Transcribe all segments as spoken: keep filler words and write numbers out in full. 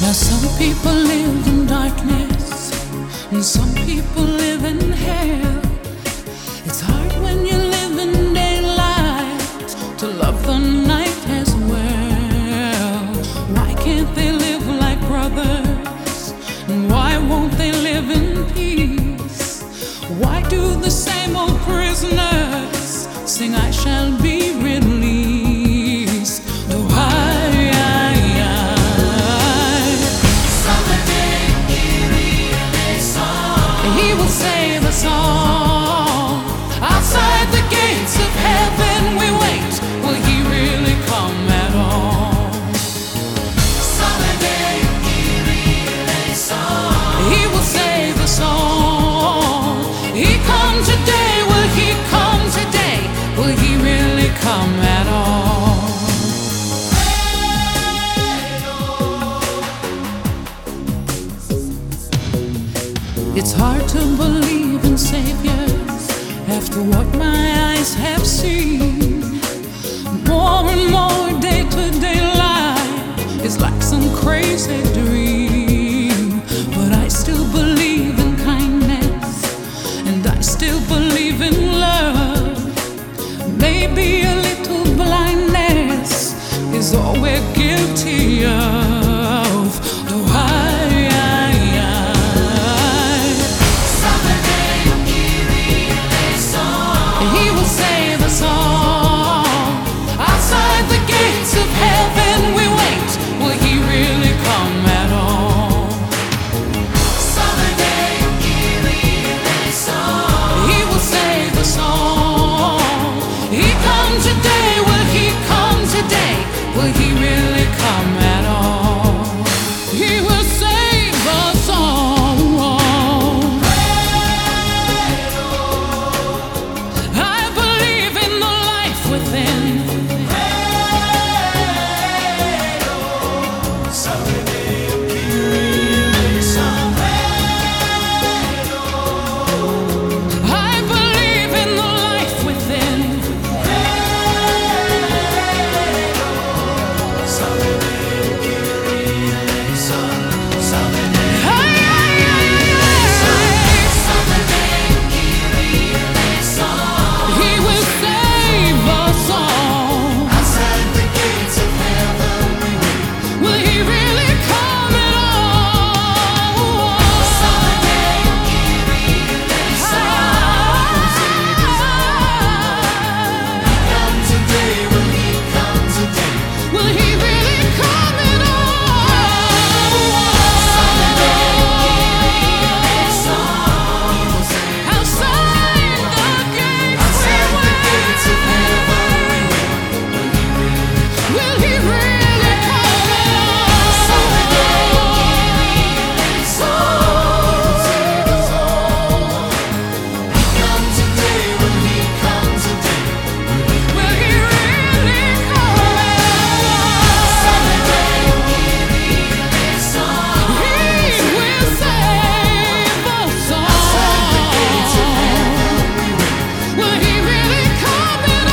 Now some people live in darkness and some people live in hell. It's hard when you live in daylight to love the night as well. Why can't they live like brothers? And why won't they live in peace? Why do the same old prisoners sing, I shall be released? Oh, I, I, I. He will save us all. Outside the gates of heaven we wait. Will he really come at all? He will save us all. He come today. Will he come today? Will he really come at all? It's hard to believe in saviors after what my eyes have seen. More and more day-to-day life is like some crazy dream. But I still believe in kindness, and I still believe in love. Maybe a little blindness is all we're guilty of. Oh, I, I, I. He will save us all. Outside the gates of heaven we wait. Will he really come at all? He will save us all. He come today. Will he come today? Will he really come at all? He will save us all. I believe in the life within. I believe in the life within. He will save us all. Will he really come at all? Will he really come at all? Outside the gates we wait. Will he really come at all? Will he really come He will save us all. Will he really come at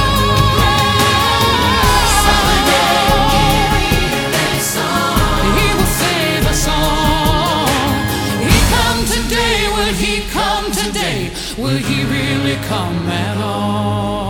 all? He will save us all. He come today. Will he come today? Will he really come at all?